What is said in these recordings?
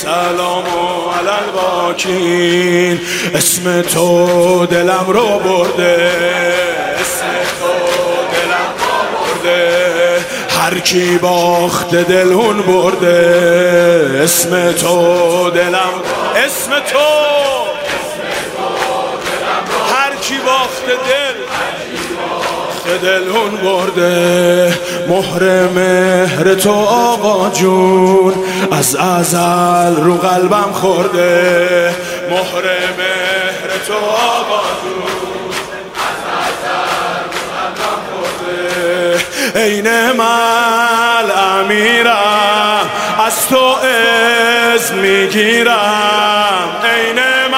السلام علی الباکین. اسم تو دلم رو برده، اسم تو دلم رو برده، هر کی باخت دلون برده. اسم تو دلم، اسم تو هر کی باخت دلون برده. مهر مهر تو آقا جون از ازل رو قلبم خورده. مهر مهر تو آقا جون از ازل رو قلبم خورده. ای نعمل امیرم از تو اذن میگیرم. ای نعمل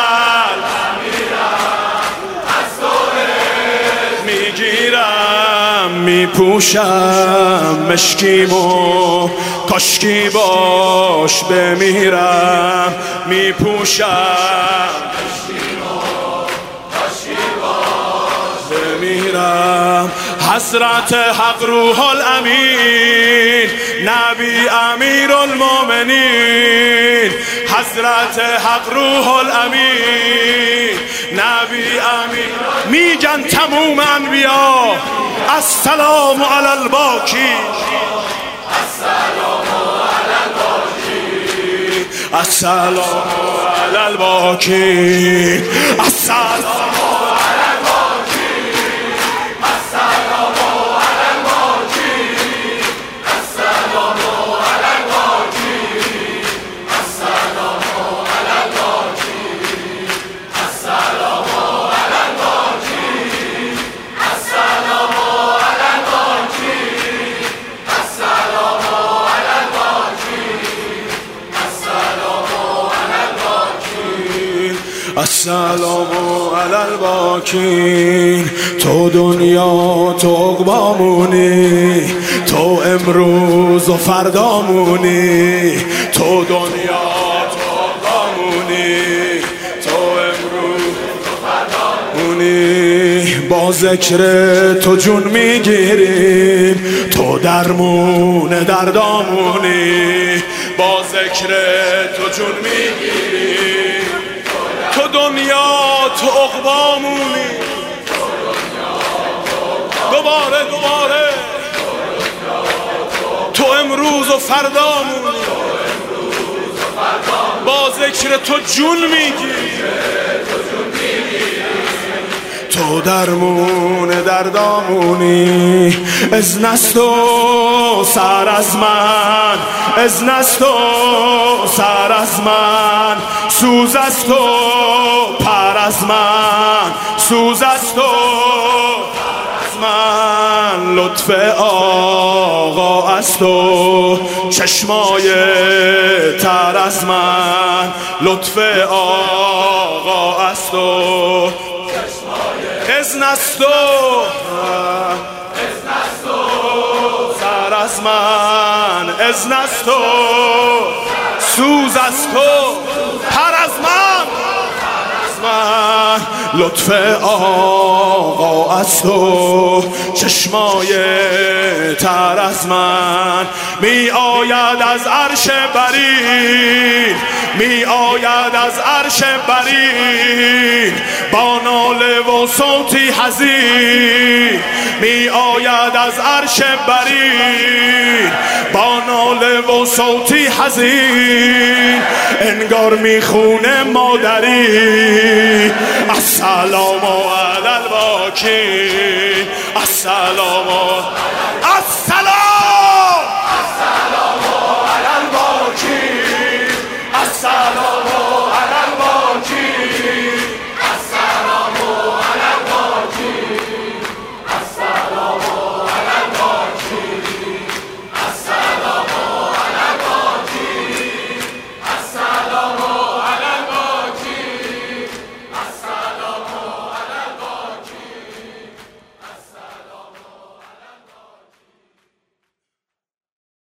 میپوشم مشکیمو کاشکی باش بمیرم. میپوشم مشکیمو کاشکی باش بمیرم. حضرت حق روح الامین نبی امیر المؤمنین. حضرت حق روح الامین نبی امیر. میگن تموم انبیا السلام علی الباکی، السلام علی الباکی، السلام علی الباکی، السلام السلام علی الباکین. تو دنیا تو عقبامونی، تو امروز و فردامونی. تو دنیا تو عقبامونی، تو امروز و فردامونی. با ذکر تو جون میگیریم، تو درمون دردامونی. با ذکر تو جون میگیریم، تو دنیا تو عقبامونی. دوباره تو امروز و فردامونی. با ذکر تو جون میگیری، تو درمون دردامونی. اذن است و سر از من، اذن است و سر از من، سوز است و پر از من، سوز است و پر از من. لطف آقا است و چشمای تر از من. لطف آقا است و اذن است و سر از من، اذن است و سوز است و پر از من. لطف آقا است و چشمای تر از من. می آید از عرش برین، می آید از عرش برین، با ناله و صوتی حزین. می آید از عرش برین، با ناله و صوتی حزین. انگار میخونه مادری. السلام علی الباکی، السلام، السلام